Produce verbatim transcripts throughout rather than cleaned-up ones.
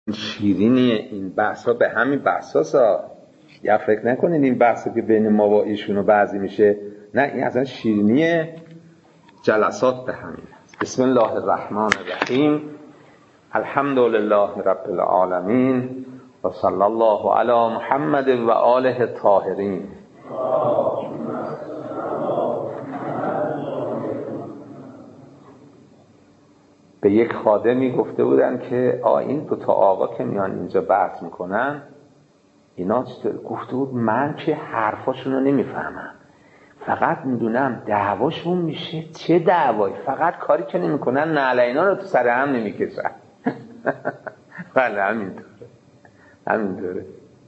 شیرینی این بحث ها به همین بحث ها یا فکر نکنید این بحث که بین ما و ایشون و بعضی میشه، نه، این اصلا شیرینی جلسات به همین است. بسم الله الرحمن الرحیم. الحمد لله رب العالمین و صلی الله علی محمد و آله الطاهرین. به یک خادمی گفته بودن که آ این دو تا آقا که میان اینجا بحث میکنن اینا چطور؟ گفته بود من که حرفاشون رو نمیفهمم، فقط میدونم دعواشون میشه چه دعوایی، فقط کاری که نمیکنن نعلینا رو تو سر هم نمیکشن. بله همینطوره همینطوره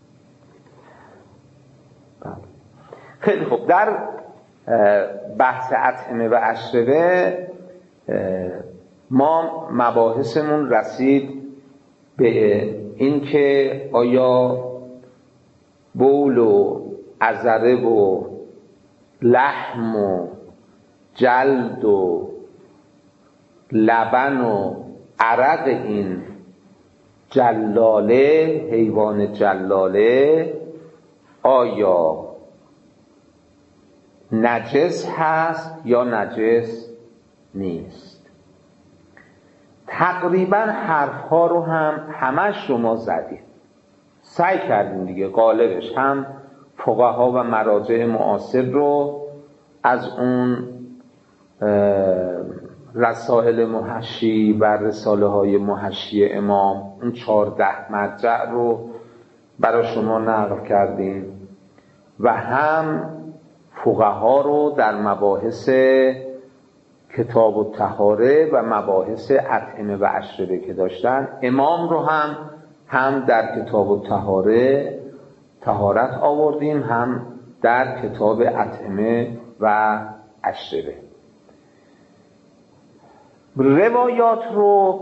خیلی خوب. در بحث اطعمه و اشربه ما مباحثمون رسید به این که آیا بول و عذره و لحم و جلد و لبن و عرق این جلاله، حیوان جلاله، آیا نجس هست یا نجس نیست. تقریبا حرفها رو هم همش رو ما زدیم، سعی کردیم دیگه غالبش هم فقها و مراجع معاصر رو از اون رسائل محشی و رساله های محشی امام، اون چهارده مرجع رو برای شما نقل کردیم و هم فقها رو در مباحث کتاب الطهاره و مباحث اطعمه و اشربه که داشتن، امام رو هم هم در کتاب الطهاره طهارت آوردیم، هم در کتاب اطعمه و اشربه. روایات رو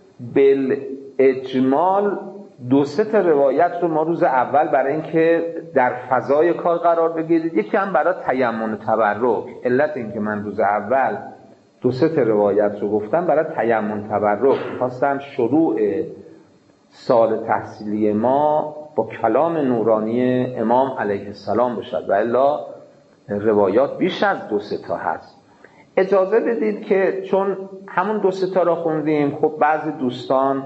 بالاجمال دو سه تا روایت رو ما روز اول برای اینکه در فضای کار قرار بگیرید، یکی هم برای تیمم تبرک. علت این که من روز اول دو سه تا روایت رو گفتم برای تیمم تبرک، خواستم شروع سال تحصیلی ما با کلام نورانی امام علیه السلام باشد و الا روایات بیش از دو سه تا هست. اجازه بدید که چون همون دو سه تا را خوندیم، خب بعضی دوستان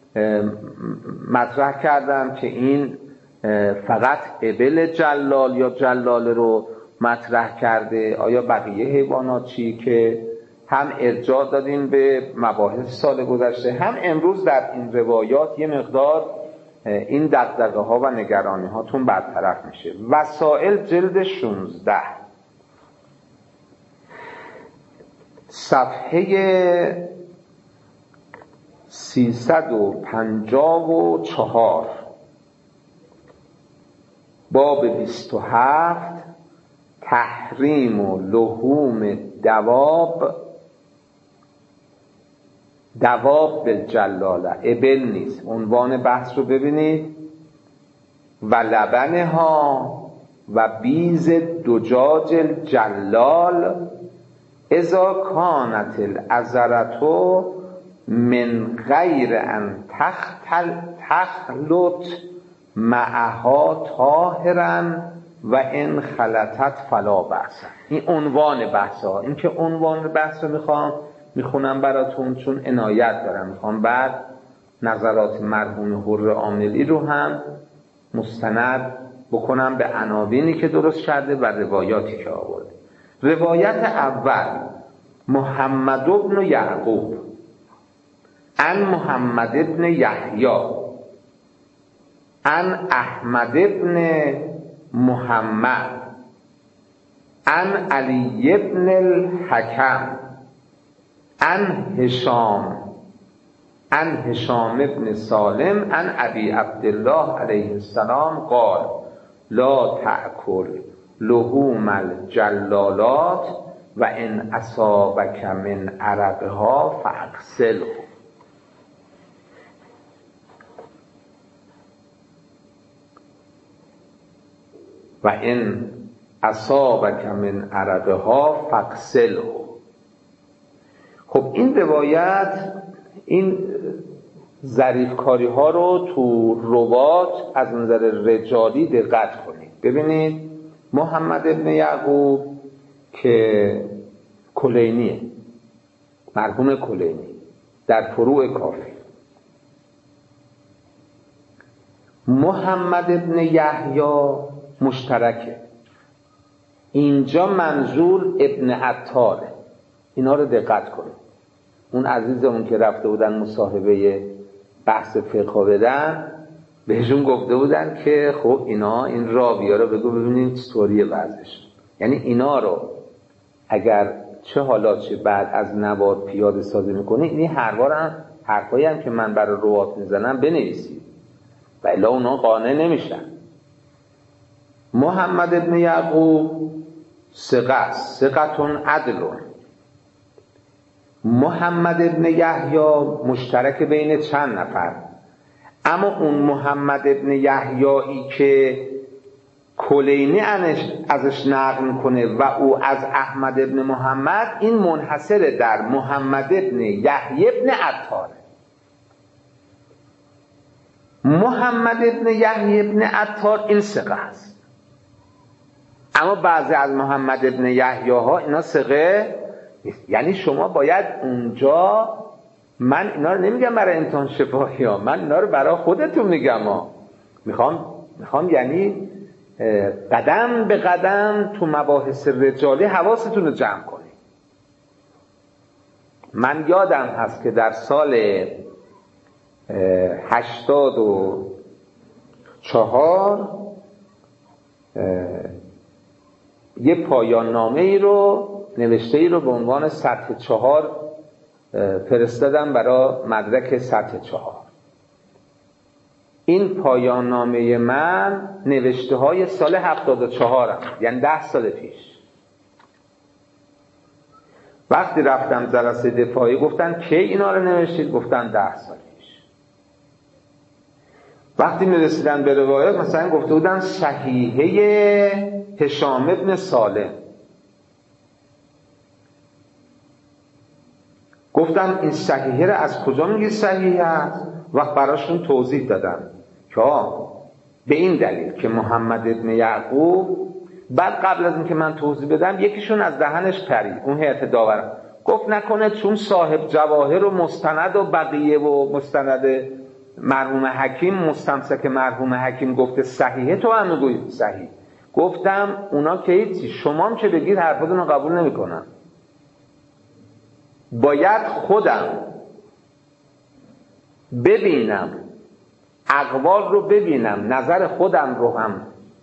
مطرح کردم که این فقط ابل جلال یا جلاله رو مطرح کرده، آیا بقیه حیوانات چی؟ که هم ارجاع دادیم به مباحث سال گذشته، هم امروز در این روایات یه مقدار این دغدغه ها و نگرانی هاتون برطرف میشه. وسائل جلد شانزده صفحه سیصد و پنجاه و چهار باب بیست و هفت تحریم و لحوم دواب، دواب بالجلاله، ابل نیست. عنوان بحث رو ببینید: و لبنها و بیز دجاج الجلال اذا کانت العذرة من غیر ان تخلط معها طاهرا و ان خلطت فلا بأس. این عنوان بحث ها. این که عنوان بحث رو میخوام میخونم براتون چون عنایت دارم، میخوام بعد نظرات مرحوم حر عاملی رو هم مستند بکنم به عناوینی که درست کرده و روایاتی که آورده. روایت اول: محمد بن یعقوب عن محمد بن یحیی عن احمد بن محمد عن علی بن الحکم عن هشام عن هشام بن سالم عن ابی عبدالله علیه السلام قال لا تأکل لحوم الجلالات و ان اصابک من عرقها فاغسله. و ان اصابک من عرقها فاغسله. خب این روایت این ظریفکاری ها رو تو رباط از نظر رجالی دقت کنید. ببینید محمد ابن یعقوب که کلینیه، مرحوم کلینی در فروع کافی. محمد ابن یحیی مشترکه. اینجا منظور ابن عطاره. اینا رو دقت کنید. اون عزیزمون که رفته بودن مصاحبه بحث فقه بدن، بهشون گفته بودن که خب اینا این راویا رو بگو ببینید چطوریه وضعش. یعنی اینا رو اگر چه حالات چه بعد از نوار پیاده سازی میکنی، این هر بار هم حرفایی هم که من برای روات میزنم بنویسید و الا اونا قانع نمیشن. محمد ابن یعقوب ثقه، ثقتون عدلون. محمد ابن یحیی مشترک بین چند نفر، اما اون محمد ابن یحیایی که کلینی ازش نقل میکنه و او از احمد ابن محمد، این منحصر در محمد ابن یحیی ابن عطار. محمد ابن یحیی ابن عطار این ثقه است، اما بعضی از محمد ابن یحیی ها اینا ثقه نیست. یعنی شما باید اونجا، من اینا رو نمیگم برای امتحان شفاهی ها، من اینا رو برای خودتون میگم ها. میخوام میخوام یعنی قدم به قدم تو مباحث رجالی حواستون رو جمع کنید. من یادم هست که در سال هشتاد و چهار یه پایان نامه ای رو نوشته ای رو به عنوان سطح چهار فرستادم برای مدرک سطح چهار. این پایان نامه من نوشته های سال هفتاد و چهارم، یعنی ده سال پیش. وقتی رفتم جلسه دفاعی گفتن کی اینا رو نوشتید؟ گفتن ده سال پیش. وقتی میرسیدن به روایت مثلا گفته بودن صحیحه هشام ابن سالم. گفتم این صحیحه رو از کجا میگی صحیحه است؟ وقت براشون توضیح دادم که به این دلیل که محمد ابن یعقوب، بعد قبل از این که من توضیح بدم یکیشون از دهنش پرید، اون هیئت داور گفت نکنه چون صاحب جواهر و مستند و بقیه و مستند مرحوم حکیم، مستمسک مرحوم حکیم گفته صحیحه تو هم میگویی صحیح. گفتم اونا که هیچی، شما هم که بگید حرفتون رو قبول نمیکنن. باید خودم ببینم، اقوال رو ببینم، نظر خودم رو هم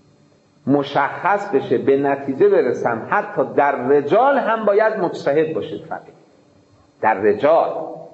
مشخص بشه، به نتیجه برسم. حتی در رجال هم باید مجتهد باشید. فقط در رجال.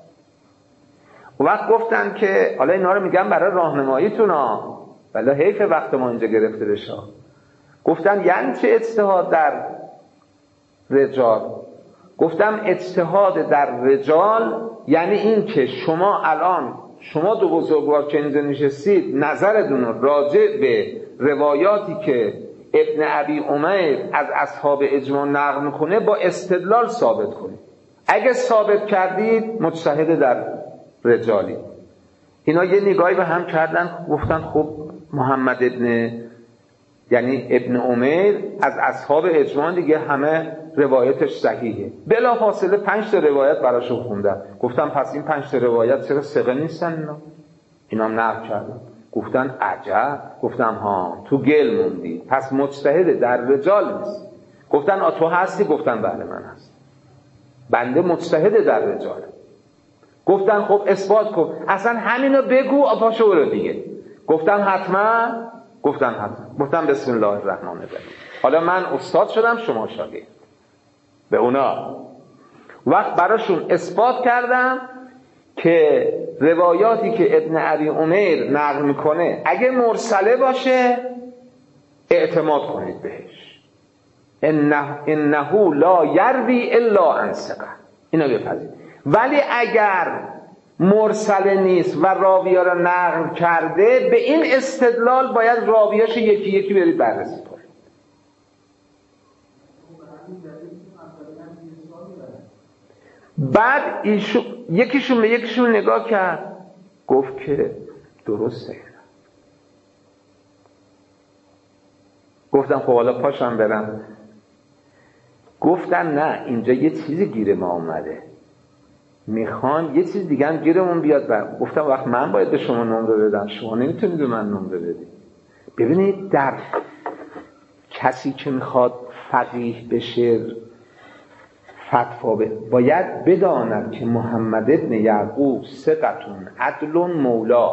و وقت گفتن که حالا اینا رو میگم برای راهنماییتون ها، ولی حیف وقت ما اینجا گرفته بشه. گفتن یعنی چه اجتهاد در رجال؟ گفتم اجتهاد در رجال یعنی این که شما الان، شما دو بزرگوار که اینجا نشستید، نظرتون راجع به روایاتی که ابن ابی امیر از اصحاب اجماع نقل میکنه با استدلال ثابت کنید. اگه ثابت کردید مجتهد در رجالی. اینا یه نگاهی به هم کردن، گفتن خب محمد ابن یعنی ابن امیر از اصحاب اجماع دیگه همه روایتش صحیحه. بلا فاصله پنج تا روایت براشون خوندن. گفتم پس این پنج تا روایت چرا ثقه نیستن اینا؟ اینا هم نقل کردن. گفتن عجب. گفتم ها تو گل موندی، پس مجتهد در رجال نیست. گفتن آ تو هستی؟ گفتن بله من هستم، بنده مجتهد در رجال. گفتن خب اثبات کن، اصلا همینو بگو آپاشو برو دیگه. گفتم حتما. گفتن حتما. گفتم بسم الله الرحمن الرحیم. حالا من استاد شدم، شما شاگرد. به اونا وقت براشون اثبات کردم که روایاتی که ابن ابی امیر نقل میکنه اگه مرسله باشه اعتماد کنید بهش. انه انه لا یروی الا عن ثقه، اینو بپذیرید. ولی اگر مرسله نیست و راوی‌ها را نقل کرده، به این استدلال باید راویاش یکی یکی برید بررسی کنید. بعد ایشون یکیشون به یکیشون نگاه کرد، گفت که درسته. گفتم خب حالا پاشم برم. گفتن نه، اینجا یه چیزی گیر ما اومده، میخوان یه چیز دیگه هم گیرمون بیاد. بر گفتم وقت من باید به شما نمره بدم، شما نمیتونید به من نمره بدید. ببینید در کسی که میخواد فقیه بشه، فتوا باید بداند که محمد ابن یعقوب ثقتون عدل مولا.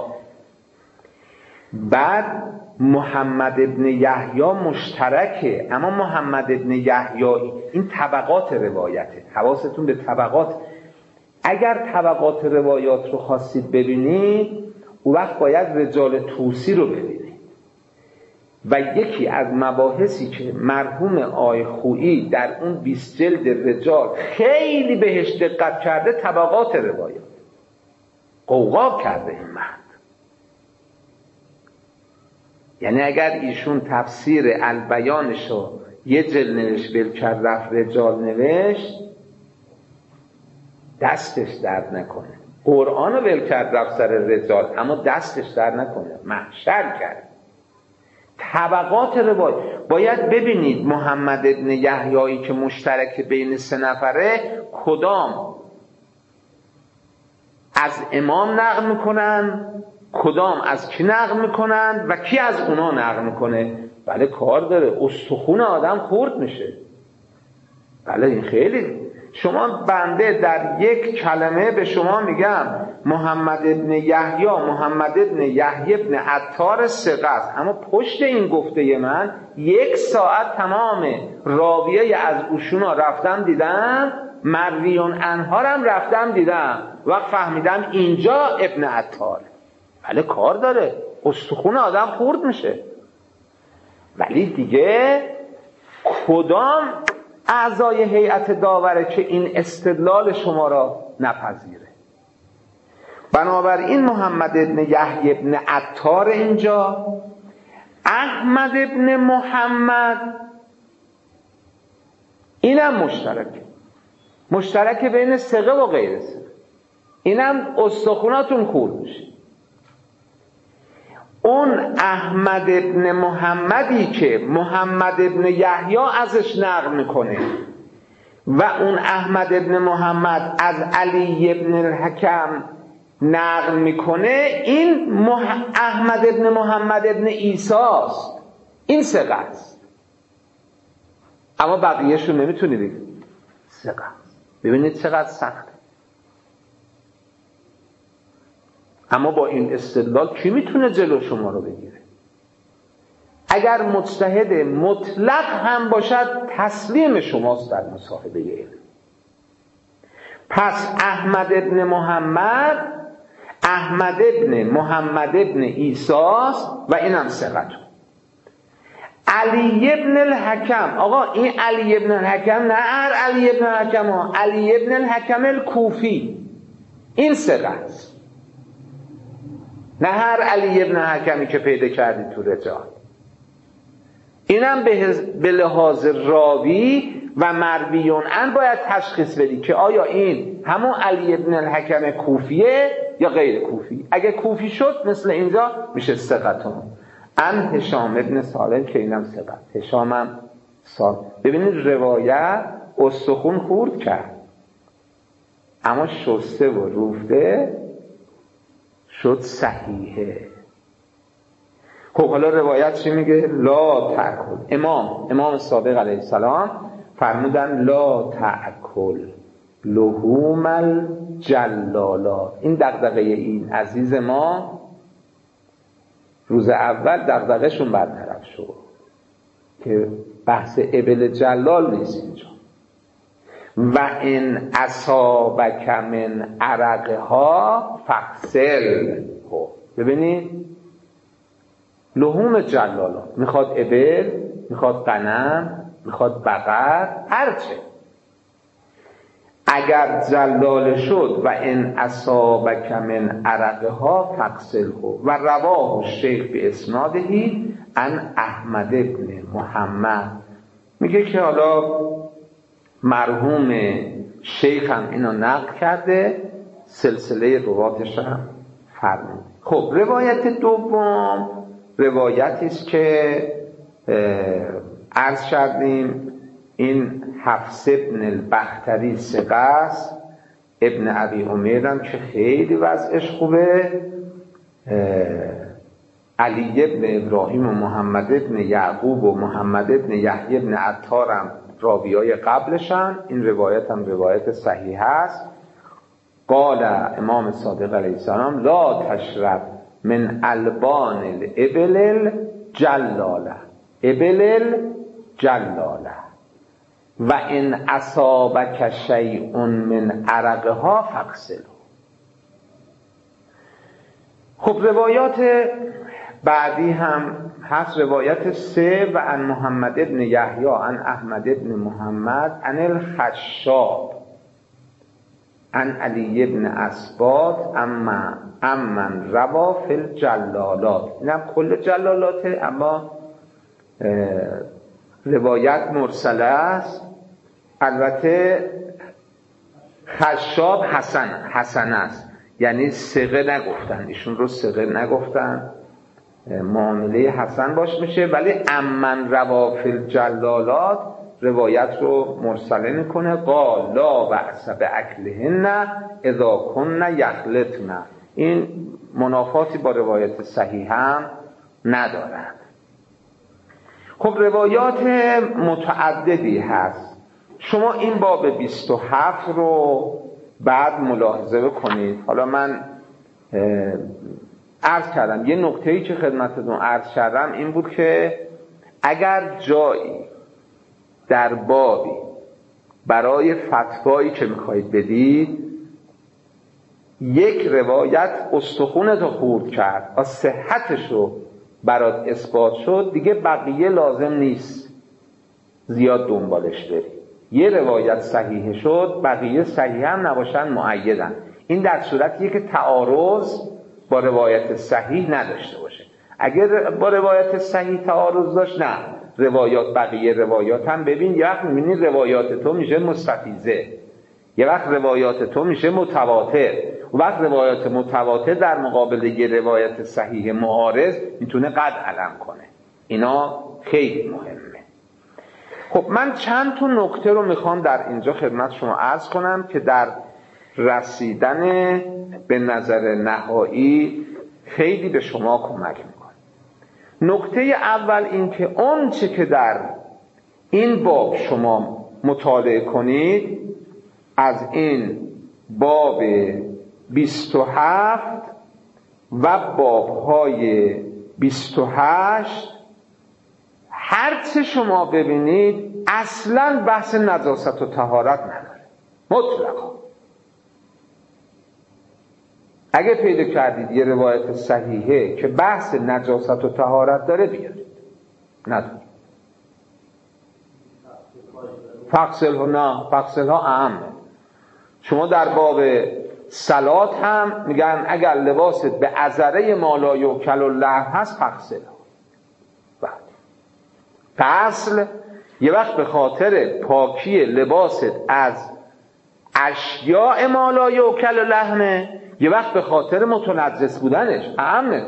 بعد محمد ابن یحیی مشترکه، اما محمد ابن یحیی این طبقات روایته، حواستون به طبقات. اگر طبقات روایات رو خواستید ببینید، اون وقت باید رجال طوسی رو ببینید. و یکی از مباحثی که مرحوم آی خویی در اون بیست جلد رجال خیلی بهش دقت کرده، طبقات روایات. قوقا کرده این مرد. یعنی اگر ایشون تفسیر البیانشو یه جلد نوشت، ول کرد رفت رجال نوشت، دستش درد نکنه. قرآن رو ول کرد رفت سر رجال، اما دستش درد نکنه، محشر کرد. طبقات روایت باید ببینید محمد ابن یحیی که مشترک بین سه نفره، کدام از امام نقل میکنن، کدام از کی نقل میکنن و کی از اونا نقل میکنه. بله کار داره، استخون آدم خورد میشه. بله این خیلی. شما بنده در یک کلمه به شما میگم محمد ابن یحیی محمد ابن یحیی ابن عطار ثقه است، اما پشت این گفته من یک ساعت تمام راویه از اوشونا رفتم دیدم، مرویون انهارم رفتم دیدم و فهمیدم اینجا ابن عطار. بله کار داره، استخون آدم خورد میشه. ولی دیگه کدام اعضای هیئت داوره که این استدلال شما را نپذیره؟ بنابراین محمد ابن یحیی ابن عطار اینجا، احمد ابن محمد اینم مشترکه، مشترک بین ثقه و غیر ثقه. اینم استخوناتون خورد میشه. اون احمد ابن محمدی که محمد ابن یحیی ازش نقل میکنه و اون احمد ابن محمد از علی ابن الحکم نقل میکنه، این مح... احمد ابن محمد ابن عیسی است. این ثقه است، اما بقیه‌شون نمیتونی بگید ثقه است. ببینید چقدر سخته. اما با این استدلال کی میتونه جلو شما رو بگیره؟ اگر مجتهد مطلق هم باشد تسلیم شماست در مصاحبه علم. پس احمد ابن محمد احمد ابن محمد ابن عیسی و اینم ثقته. علی ابن الحکم، آقا این علی ابن الحکم نه هر علی ابن الحکم ها، علی ابن الحکم الکوفی، این ثقه است، نه هر علی ابن حکمی که پیدا کردی تو رجال. اینم به لحاظ راوی و مرویون ان باید تشخیص بدی که آیا این همون علی ابن الحکم کوفیه یا غیر کوفی. اگه کوفی شد مثل اینجا میشه ثقتون. ان هشام ابن سالم که اینم ثقت، هشام هم سالم. ببینید روایت استخون خورد کرد، اما شسته و روفته شد صحیحه. خب حالا روایت چی میگه؟ لا تأکل. امام امام صادق علیه السلام فرمودن لا تأکل لحوم الجلالات. این دغدغه این عزیز ما روز اول دغدغه شون برطرف شد که بحث ابل جلال نیست اینجا. و این اصابک من عرقها فغسل. خب ببینید لحوم جلالات، میخواد ابل، میخواد غنم، میخواد بقر، هرچه اگر جلال شد و این اصابک من عرقها فغسله. و رواه الشیخ به اسنادهی عن احمد ابن محمد. میگه که حالا مرحوم شیخ هم اینو نقل کرده، سلسله رواتش هم فرمود. خب روایت دوم روایتی است که عرض کردیم این حفص ابن البختری ثقه است، ابن ابی عمیر هم که خیلی وضعش خوبه، علی ابن ابراهیم و محمد ابن یعقوب و محمد ابن یحیی ابن عطار هم راویای قبلشن. این روایت هم روایت صحیح است. قال امام صادق علیه السلام لا تشرب من البان الابل الجلاله ابل الجلاله و ان اصابک شیء من عرقها فاغسله. خب روایات بعدی هم هست. روایت سه و عن محمد ابن یحیی عن احمد ابن محمد عن الخشاب عن علی ابن اسباط اما امن روا فی الجلالات. اینم کل جلالاته، اما روایت مرسله است. البته خشاب حسن حسن است، یعنی ثقه نگفتن، ایشون رو ثقه نگفتن، معامله حسن باش میشه، ولی امن روا فی الجلالات روایت رو مرسله میکنه. قال لا بأس باکلهن اذا کن یخلطن. این منافاتی با روایت صحیح هم ندارد. خب روایات متعددی هست. شما این باب بیست و هفت رو بعد ملاحظه بکنید. حالا من عرض کردم یه نکته‌ای که خدمتتون عرض کردم این بود که اگر جایی در بابی برای فتوایی که میخواید بدید یک روایت استخونتو خورد کرد و صحتش رو برات اثبات شد، دیگه بقیه لازم نیست زیاد دنبالش بری. یه روایت صحیح شد، بقیه صحیح هم نباشن مؤیدن. این در صورتیه که تعارض با روایت صحیح نداشته باشه. اگر با روایت صحیح تعارض داشت، نه، روایات بقیه روایات هم ببین. یه وقت میبینی روایات تو میشه مستفیضه، یه وقت روایات تو میشه متواتر، و وقت روایات متواتر در مقابل یه روایت صحیح معارض میتونه قد علم کنه. اینا خیلی مهمه. خب من چند تا نکته رو میخوام در اینجا خدمت شما عرض کنم که در رسیدن به نظر نهایی خیلی به شما کمک میکنه. نکته اول این که اون چه که در این باب شما مطالعه کنید از این باب بیست و هفت و بابهای بیست و هشت هر چه شما ببینید اصلا بحث نجاست و طهارت نداره مطلقا. اگه پیدا کردید یه روایت صحیحه که بحث نجاست و طهارت داره بیارید. نداره. فقسل ها نه، فقسل ها اهمه. شما در باب صلات هم میگن اگر لباست به عذره مالا یوکل و لحم هست فقسل ها. فصل یه وقت به خاطر پاکی لباست از اشیاء مالا یوکل و لحمه، یه وقت به خاطر متنجس بودنش اهمه.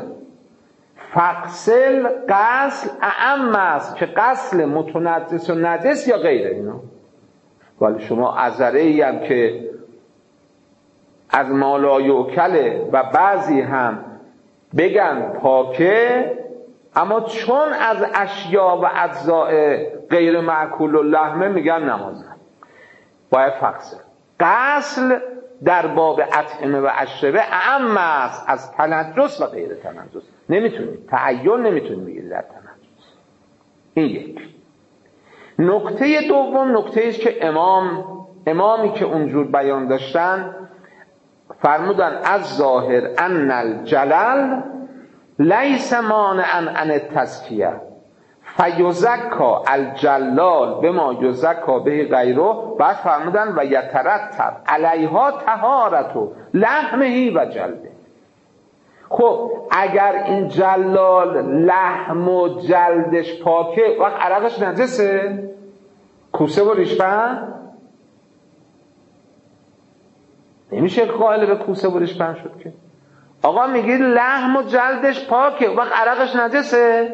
فقسل غسل اهم است که غسل متنجس و نجس یا غیره اینا. ولی شما عذره ای هم که از مالا یوکله و بعضی هم بگن پاکه، اما چون از اشیاء و اجزاء غیر معکول و لحمه میگن نمازن، باید فقسل. غسل در باب اطعمه و اشربه اهم است از تنجس و غیر تنجس. نمیتونید تعین نمیتونید بگید در تنجس. این یک. نکته دوم نکته است که امام امامی که اونجور بیان داشتن فرمودن از ظاهر ان الجلال لیس مانعا عن التزکیه فیزکا الجلال بما یزکا به غیره. بعد فرمودن و یترتب علیها طهارت لحمه و جلده. خب اگر این جلال لحم و جلدش پاکه، وقت عرقش نجسه؟ کوسه و ریشپن نمیشه قائل به کوسه و ریشپن شد که. آقا میگید لحم و جلدش پاکه، وقت عرقش نجسه؟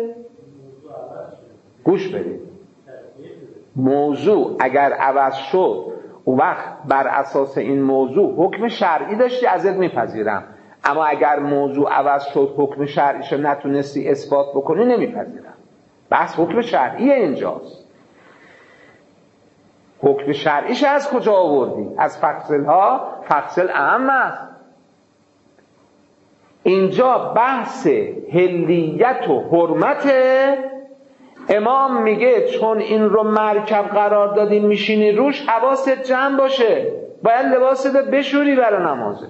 گوش بدید، موضوع اگر عوض شد اون وقت بر اساس این موضوع حکم شرعی داشتی ازت میپذیرم، اما اگر موضوع عوض شد حکم شرعیشو نتونستی اثبات بکنی نمیپذیرم. بس حکم شرعی اینجاست. حکم شرعیش از کجا آوردی؟ از فصل ها، فصل اهم است. اینجا بحث حلیت و حرمت. امام میگه چون این رو مرکب قرار دادی میشینی روش، حواست جمع باشه، باید لباست بشوری برای نمازه.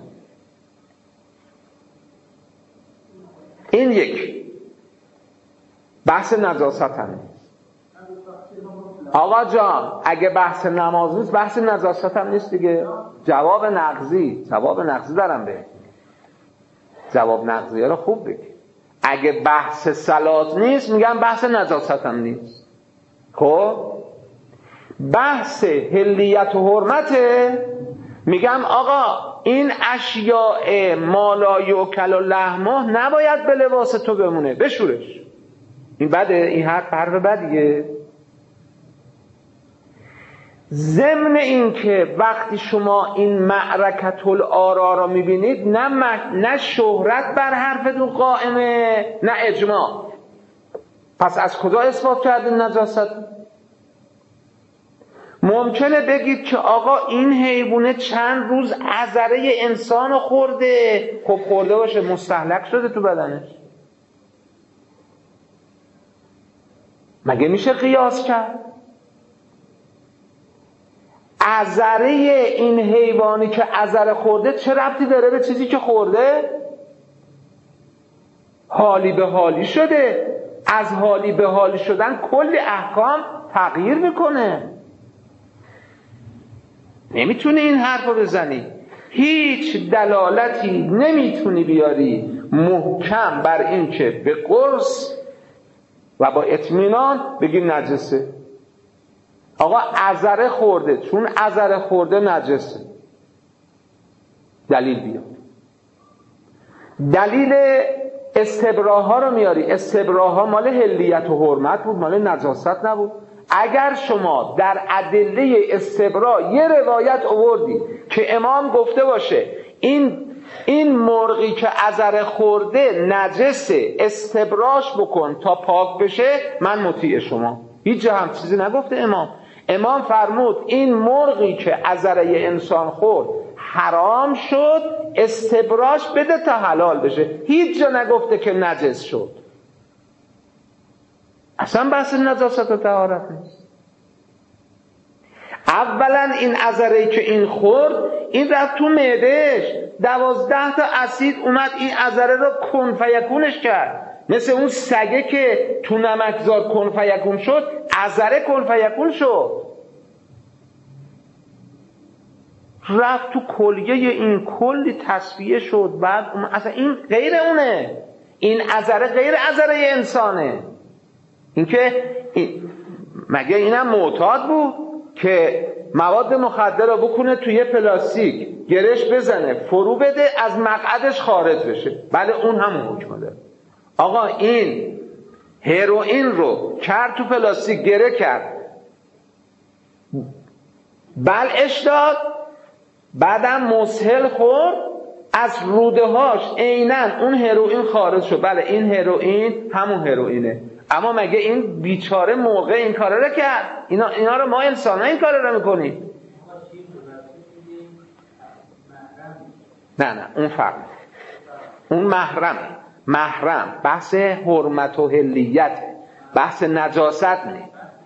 این یک بحث نجاست هم نیست. آقا جان اگه بحث نماز نیست بحث نجاست هم نیست دیگه. جواب نقضی جواب نقضی دارم به جواب نقضی ها رو خوب بگی. اگه بحث صلات نیست میگم بحث نجاست هم نیست. خب بحث حلیت و حرمته، میگم آقا این اشیاء مالای و کل و لحمه نباید به لباس تو بمونه، بشورش. این بده؟ این حرف حرف بدیه. ضمن این که وقتی شما این معرکت الآرا را میبینید، نه, م... نه شهرت بر حرفتون قائمه نه اجماع. پس از کجا اثبات کردین نجاست؟ ممکنه بگید که آقا این حیوانه چند روز عذره انسان خورده. خب خورده باشه، مستهلک شده تو بدنش، مگه میشه قیاس کرد؟ عذره این حیوانی که عذره خورده چه ربطی داره به چیزی که خورده؟ حالی به حالی شده. از حالی به حالی شدن کلی احکام تغییر میکنه. نمیتونی این حرف رو بزنی، هیچ دلالتی نمیتونی بیاری محکم بر این که به قرص و با اطمینان بگی نجسه. آقا عذره خورده، چون عذره خورده نجسه، دلیل بیار. دلیل استبراها رو میاری. استبراها مال حلیت و حرمت بود، مال نجاست نبود. اگر شما در ادله استبرا یه روایت آوردی که امام گفته باشه این این مرغی که عذره خورده نجسه، استبراش بکن تا پاک بشه، من مطیع شما. هیچ جا هم چیزی نگفته امام. امام فرمود این مرغی که عذره انسان خورد حرام شد، استبراش بده تا حلال بشه. هیچ جا نگفته که نجس شد. اصلا بحث نجاست و طهارت نیست. اولا این عذره‌ای که این خورد، این رفت تو معدهش، دوازده تا اسید اومد این عذره رو کن فیکونش کرد. مثل اون سگه که تو نمکزار کن فیکون شد، عذره کن فیکون شد. رفت تو کلیه این، کلی تصفیه شد. بعد اصلا این غیر اونه، این عذره غیر عذره انسانه. این که این مگه اینم معتاد بود که مواد مخدر رو بکنه توی پلاستیک، گرش بزنه، فرو بده، از مقعدش خارج بشه؟ بله اون همون حکم داره. آقا این هروئین رو کرد تو پلاستیک، گره کرد، بلعش داد، بعدم مسهل خورد، از روده هاش عیناً اون هروئین خارج شد. بله این هروئین همون هروئینه. اما مگه این بیچاره موقع این کاره رو کرد؟ اینا, اینا رو ما انسان ها این کاره رو میکنیم؟ نه نه اون فرق، اون محرم محرم بحث حرمت و حلیت، بحث نجاست نه.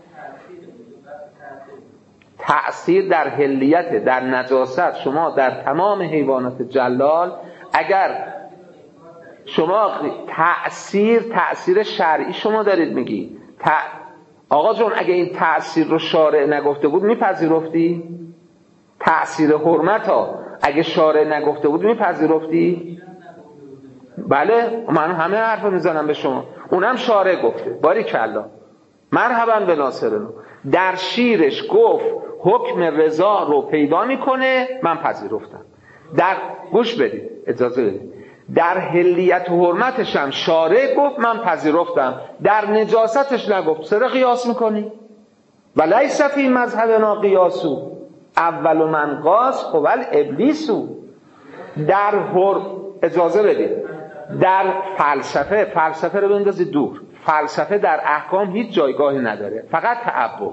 تأثیر در حلیت، در نجاست. شما در تمام حیوانات جلال اگر شما تأثیر تأثیر شرعی شما دارید میگی، ت... آقا جون اگه این تأثیر رو شارع نگفته بود میپذیرفتی؟ تأثیر حرمت ها اگه شارع نگفته بود میپذیرفتی؟ بله من همه حرف رو میزنم به شما. اونم شارع گفته، باریکلا، مرحبا به ناصرنو. در شیرش گفت حکم رضا رو پیدا میکنه، من پذیرفتم. در گوش بدید، اجازه بدید، در حلیت و حرمتش هم شارع گفت من پذیرفتم، در نجاستش نگفت. چرا قیاس میکنی؟ و لیس فی مذهبنا قیاسو اول من قاس هو الابلیسو. در هر اجازه بدید، در فلسفه فلسفه رو بندازید دور. فلسفه در احکام هیچ جایگاهی نداره، فقط تعبد.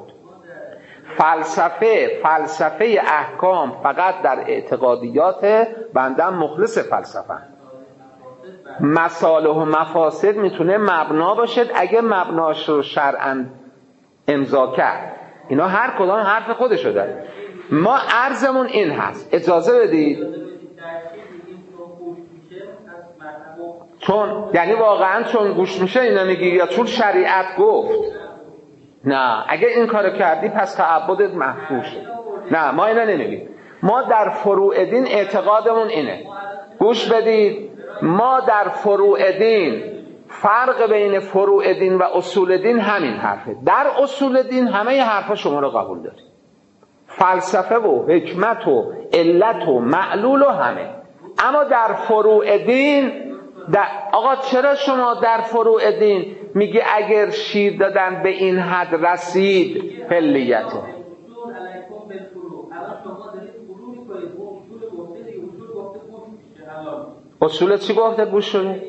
فلسفه فلسفه احکام فقط در اعتقادیات. بندم مخلص فلسفه. مصالح و مفاسد میتونه مبنا باشد اگه مبناش رو شرعاً امضا کرد. اینا هر کدام حرف خودشو داره. ما عرضمون این هست، اجازه بدید. چون یعنی واقعا چون گوش میشه اینا میگی یا چون شریعت گفت؟ نه، اگه این کارو کردی پس تعبدت محفوظه. نه، ما اینا نمیگیم. ما در فروع دین اعتقادمون اینه، گوش بدید، ما در فروع دین فرق بین فروع دین و اصول دین همین حرفه. در اصول دین همه ی حرفا شما رو قبول داریم، فلسفه و حکمت و علت و معلول و همه. اما در فروع دین در... آقا چرا شما در فروع دین میگی اگر شیر دادن به این حد رسید حلیته؟ اصول چی گفته گوش شده؟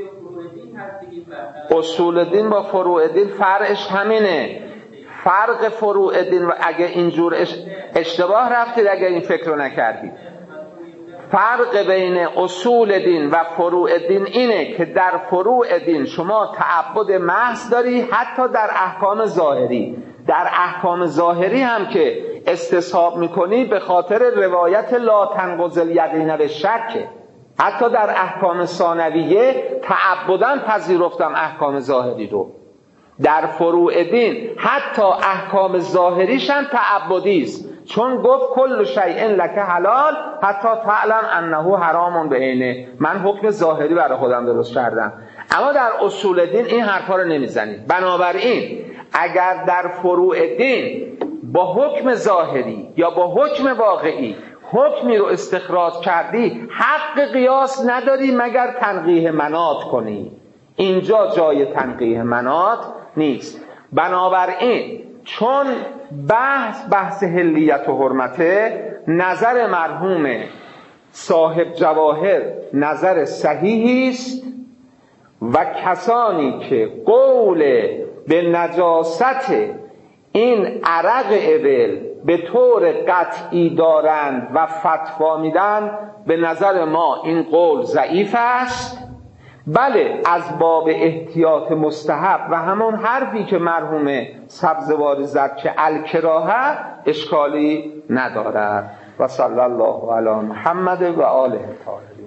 اصول دین با فروع دین فرقش همینه. فرق فروع دین و اگه اینجور اشتباه رفتید، اگه این فکر رو نکردید، فرق بین اصول دین و فروع دین اینه که در فروع دین شما تعبد محض داری، حتی در احکام ظاهری. در احکام ظاهری هم که استصحاب میکنی به خاطر روایت لا تنقض الیقین بالشک. حتی در احکام ثانویه تعبداً پذیرفتم احکام ظاهری رو. در فروع دین حتی احکام ظاهریشن تعبدی است، چون گفت کل شیء لک حلال حتی تعلم انه حرام بعینه. من حکم ظاهری برای خودم درست کردم، اما در اصول دین این حرفا رو نمیزنید. بنابراین اگر در فروع دین با حکم ظاهری یا با حکم واقعی حکمی رو استخراج کردی، حق قیاس نداری مگر تنقیح مناط کنی. اینجا جای تنقیح مناط نیست. بنابراین چون بحث بحث حلیت و حرمته، نظر مرحوم صاحب جواهر نظر صحیحی است و کسانی که قول به نجاست این عرق ابل به طور قطعی دارند و فتوا میدن، به نظر ما این قول ضعیف است. بله، از باب احتیاط مستحب و همون حرفی که مرحوم سبزواری زد که الکراهه اشکالی ندارد. و صلی الله علی محمد و آله الطاهرین.